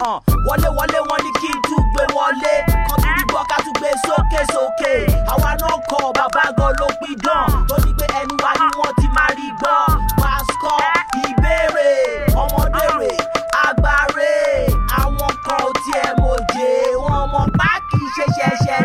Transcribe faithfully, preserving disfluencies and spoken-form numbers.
wọlé wọlé wọn ní kí n tún gbé wọlé kan tún rí gbọ́ ká tún gbé sókè sókè àwa náà kọ bàbá gan ló pidán tó ní pé ẹnu wa ni wọ́n ti máa rí gbọ́ pásítọ̀ ìbéèrè ọmọdé rè agbáre àwọn kan ò tiẹ̀ mọ̀jẹ̀ wọn mọ̀ páàkì ṣẹṣẹṣẹ